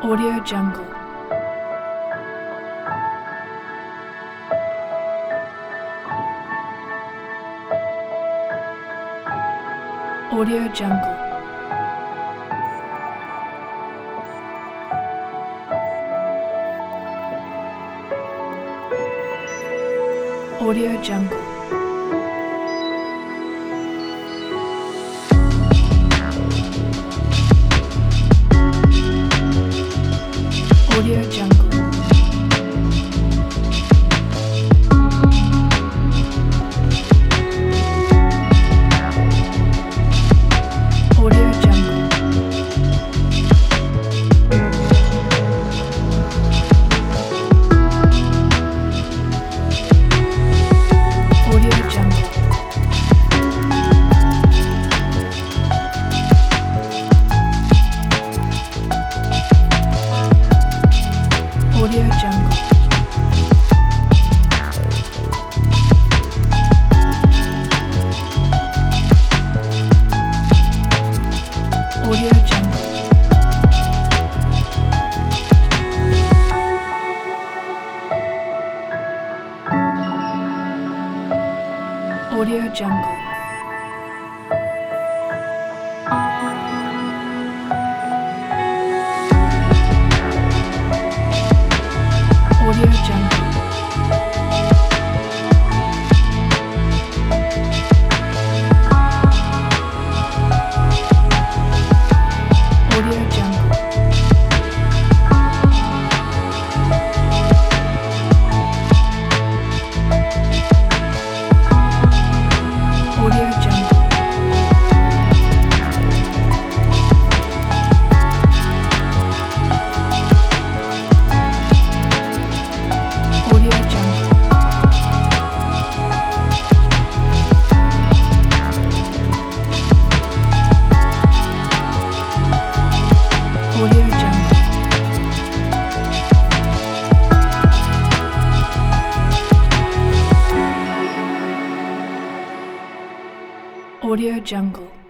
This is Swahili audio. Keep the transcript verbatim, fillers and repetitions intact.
Audio Jungle. Audio Jungle. Audio Jungle. Audio Jungle. Audio Jungle. Audio Jungle. Audio Jungle. Audio Jungle. Audio Jungle. Audio Jungle. Audio Jungle. Audio Jungle. Audio Jungle. Audio Jungle. Audio Jungle.